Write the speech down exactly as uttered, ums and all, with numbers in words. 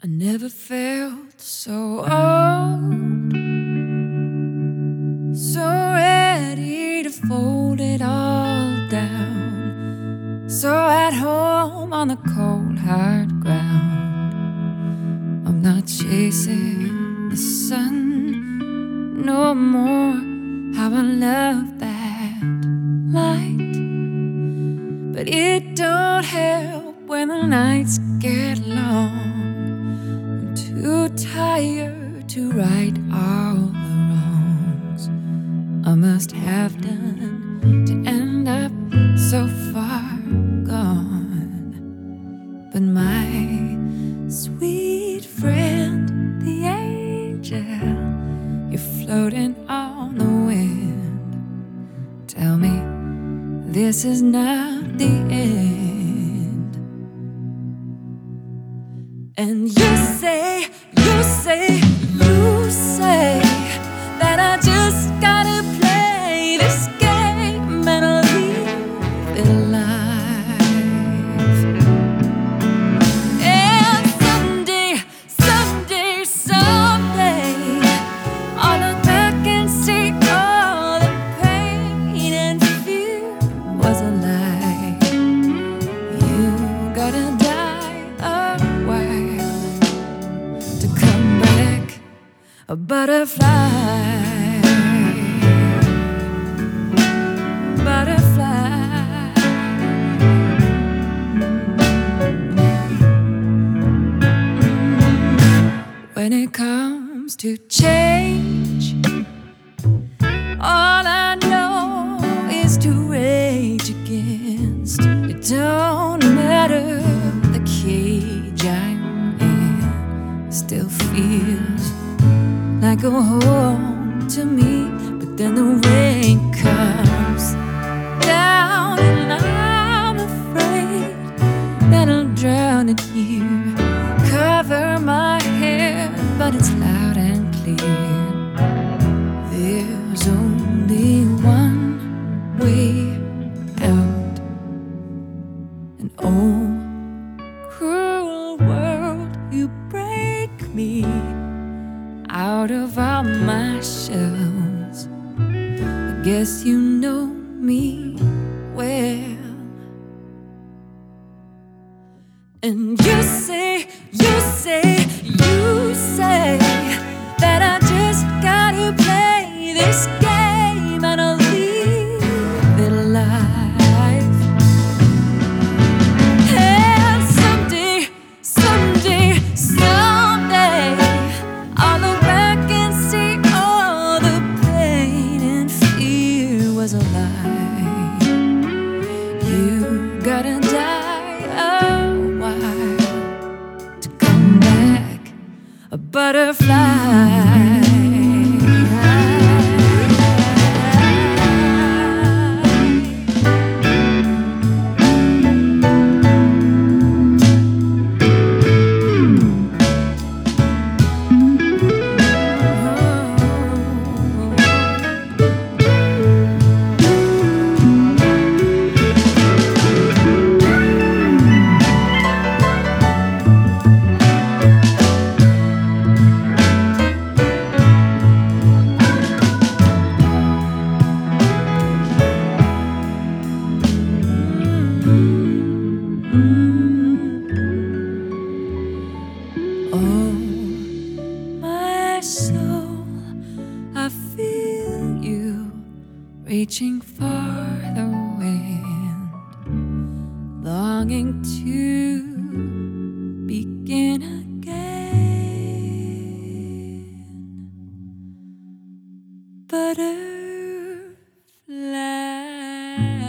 I never felt so old, so ready to fold it all down, so at home on the cold hard ground. I'm not chasing the sun no more. How I love that light, but it don't help when the nights get long. I'm too tired to right all the wrongs I must have done to end up so far gone. But my sweet friend, the angel, you're floating on the wind. Tell me this is not the end. And you say, you say, you say that I just gotta play this game and leave it alive. And someday, someday, someday, I'll look back and see all the pain and fear was a lie. You gotta die a while to come back a butterfly. Butterfly. When it comes to change, all I know is to rage against. It don't matter the cage I'm in, still feels like a home to me. But then the rain comes down and I'm afraid that I'll drown in you. Cover my head, but it's loud and clear. There's only one way out. And oh, cruel world, you break me out of all my shells. I guess you know me well. And you say, you say, you say that I just gotta play this game and I'll leave it alive. And someday, someday, someday, I'll look back and see all the pain and fear was a lie. You gotta die a while to come back a butterfly. Oh, my soul, I feel you reaching for the wind, longing to begin again. Butterfly.